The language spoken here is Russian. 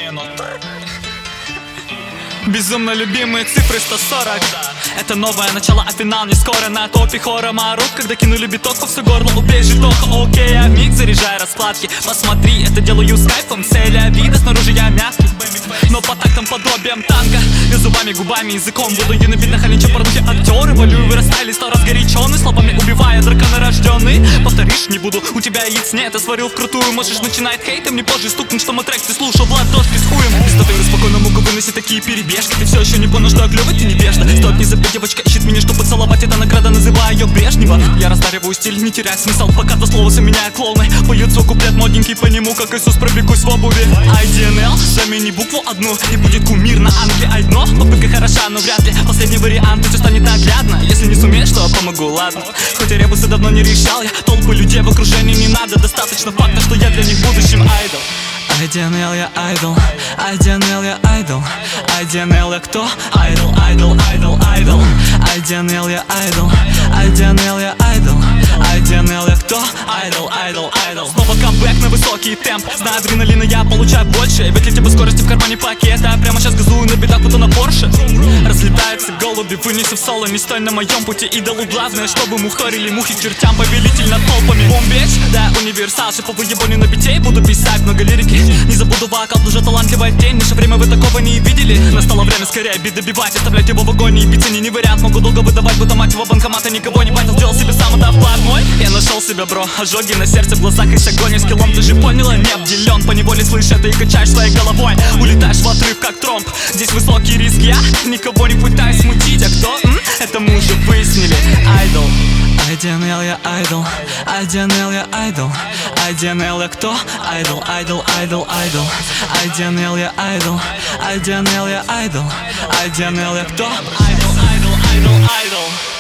минут. Безумно любимые цифры 140. Это новое начало, а финал не скоро. На топе хором орут, когда кинули биток во все горло. Убей житоха, окей, я вмиг заряжаю раскладки. Посмотри, это делаю с кайфом, целя вида, снаружи я мягкий. Но по тактам подобием танка, я зубами, губами, языком буду на видных, а ничего порнухи актеры. Валю, вырастали, стал разгоряченный, словами убивая дракона рожденный. Повторишь не буду, у тебя яиц нет, я сварил вкрутую. Можешь начинать хейтом, не позже стукнуть, что мой трек ты слушал в ладошки с хуем. Без татуировки спокойно могу выносить такие перебежки. Ты все еще не понял, что я клёвый, ты невежда. Стоит не забыть, девочка ищет меня, чтобы поцеловать. Это награда, называю ее Брежнева. Я раздариваю стиль, не теряя смысл, пока до слова заменяя клоуны. Поют свой куплет модненький по нему, как Иисус, пробегусь в обуви. IDNL, замени букву одну, и будет кумир на Англии. Айдно, попытка хороша, но вряд ли последний вариант, все станет наглядно. Если не сумеешь, то помогу, ладно. Хоть и ребусы давно не решал я, толпы людей в окружении не надо. Достаточно факта, что я для них в будущем айдол. IDNL, я айдол, IDNL, я айдол, IDNL, я кто? Айдол, айдол, айдол, айдол. IDNL, я айдол, IDNL, я айдол, IDNL, я кто? Айдол, айдол, айдол. Снова камбэк на высокий темп. Знаю адреналина, я получаю больше. Ведь для тебя скорости в кармане пакета. Прямо сейчас газую на бедах, будто на Порше. Разлетаются голуби, вынеси в соло. Не стой на моем пути, идолу. Главное, чтобы мухарили мухи к чертям. Повелитель над толпами. Бомбеч, да, универсал. Шиповые ебони на битей, буду писать много лирики. Не забуду вокал, уже талантливая тень. Наше время вы такого не видели. Настало время скорее бит добивать. Оставлять его в вагоне и биться не вариант. Могу долго выдавать, будто мать его банкомата. Никого не батил, сделал себе сам, это вклад мой. Я нашел себя, бро, ожоги на сердце, в глазах и агония. Скиллом ты же поняла, не обделен. Поневоле слышь это и качаешь своей головой. Улетаешь в отрыв, как тромб. Здесь высокий риск, я никого не пытаюсь смутить. А кто? Это мы уже выяснили. Айдол. IDNL, я айдол, IDNL, я айдол, IDNL, я кто? Айдол, айдол, айдол, айдол. IDNL, я айдол, IDNL, я айдол, IDNL, я кто? Айдол, айдол, айдол, айдол.